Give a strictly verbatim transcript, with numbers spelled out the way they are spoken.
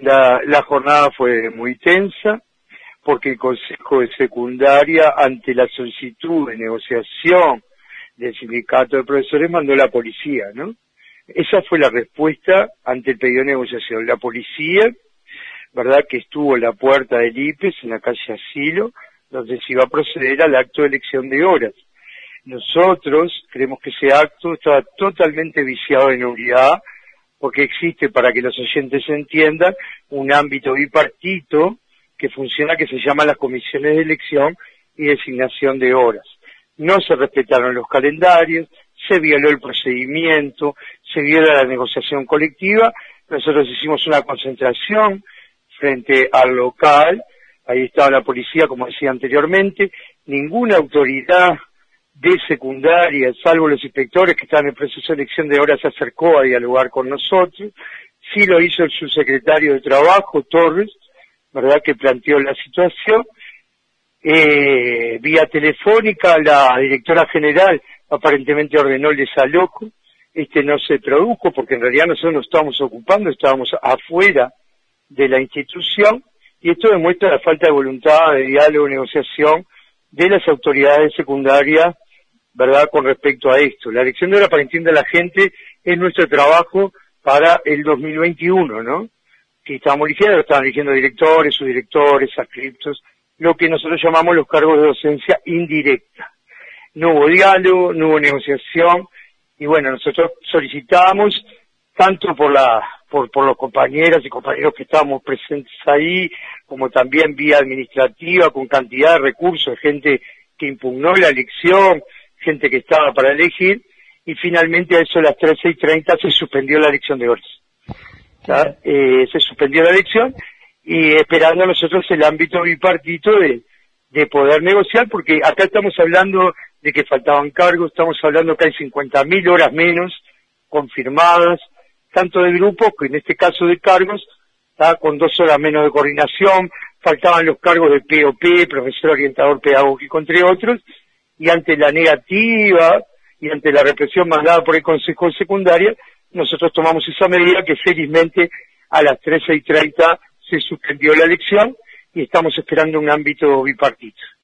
La, la jornada fue muy tensa porque el Consejo de Secundaria, ante la solicitud de negociación del sindicato de profesores, mandó la policía, ¿no? Esa fue la respuesta ante el pedido de negociación. La policía, ¿verdad?, que estuvo en la puerta del I P E S, en la calle Asilo, donde se iba a proceder al acto de elección de horas. Nosotros creemos que ese acto estaba totalmente viciado de nulidad, porque existe, para que los oyentes entiendan, un ámbito bipartito que funciona, que se llama las comisiones de elección y designación de horas. No se respetaron los calendarios, se violó el procedimiento, se viola la negociación colectiva. Nosotros hicimos una concentración frente al local, ahí estaba la policía, como decía anteriormente, ninguna autoridad de secundaria, salvo los inspectores que estaban en el proceso de elección de horas, se acercó a dialogar con nosotros. Sí lo hizo el subsecretario de Trabajo, Torres, ¿verdad?, que planteó la situación. Eh, vía telefónica, la directora general aparentemente ordenó el desalojo. Este no se produjo porque en realidad nosotros nos estábamos ocupando, estábamos afuera de la institución, y esto demuestra la falta de voluntad de diálogo, negociación de las autoridades secundarias, ¿verdad?, con respecto a esto. La elección de hora, para que entienda la gente, es nuestro trabajo para el dos mil veintiuno, ¿no? Que estamos eligiendo, estaban eligiendo directores, subdirectores, adscriptos, lo que nosotros llamamos los cargos de docencia indirecta. No hubo diálogo, no hubo negociación, y bueno, nosotros solicitamos, tanto por la por, por los compañeras y compañeros que estábamos presentes ahí, como también vía administrativa, con cantidad de recursos, gente que impugnó la elección, gente que estaba para elegir, y finalmente a eso de las trece y treinta se suspendió la elección de horas. ¿Tá? Eh, se suspendió la elección, y esperando nosotros el ámbito bipartito de, de poder negociar, porque acá estamos hablando de que faltaban cargos, estamos hablando que hay cincuenta mil horas menos confirmadas, tanto de grupos, que en este caso de cargos, ¿tá?, con dos horas menos de coordinación, faltaban los cargos de P O P, profesor orientador pedagógico, entre otros, y ante la negativa y ante la represión mandada por el Consejo de Secundaria, nosotros tomamos esa medida que felizmente a las trece y treinta se suspendió la elección y estamos esperando un ámbito bipartito.